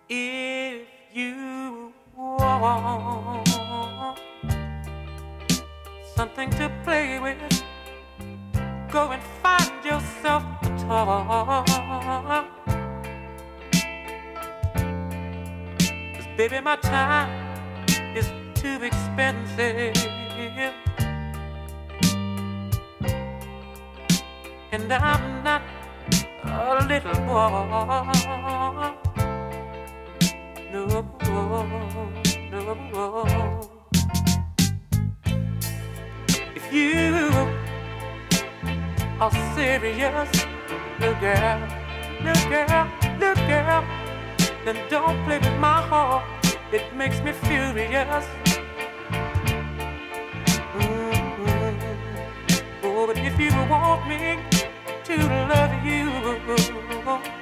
If you want something to play with, go and find yourself a toy. 'Cause baby, my time is too expensive, and I'm not a little boy. No, no. If you are serious, little girl, little girl, little girl, then don't play with my heart. It makes me furious. Oh, but if you want me to love you,